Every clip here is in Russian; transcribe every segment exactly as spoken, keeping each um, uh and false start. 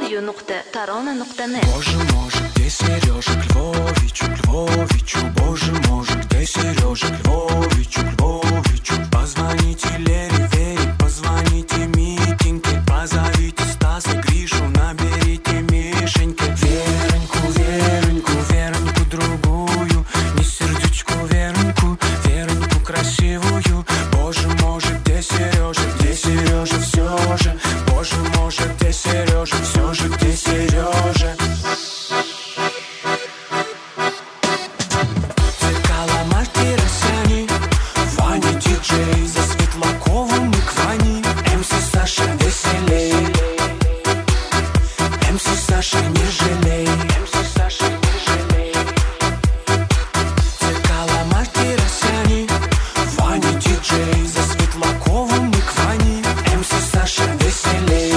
радио nuqta tarona nuqta net. Боже, может, где Сережа к Львовичу, к Львовичу? Боже, может, где Сережа к Львовичу, к Львовичу? Позвоните Лере, Вере, позвоните Митеньке, позовите Стаса, Гришу, наберите Мишеньке. Вероньку, Вероньку, Вероньку другую, не сердючку Вероньку, Вероньку красивую. Боже, может, где Сережа, где Сережа все же? Боже, может, где Сережа, все же, где Сережа? Цикала Мартиросяни, Ваня диджей, за Светлаковым и к Ване. МС Саша веселей, МС Саша не жалей, МС Саша не жалей. Цикала Мартиросяни, Ваня диджей, за Светлаковым и к Ване. МС Саша веселей,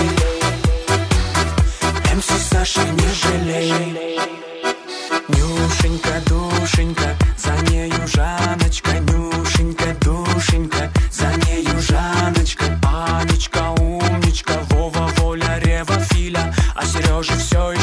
МС Саша не жалей. Нюшенька, душенька, за нею Жаночка. Нюшенька, душенька, за нею Жаночка. Анечка, умничка, Вова, Воля, Рева, Филя, а Сережа все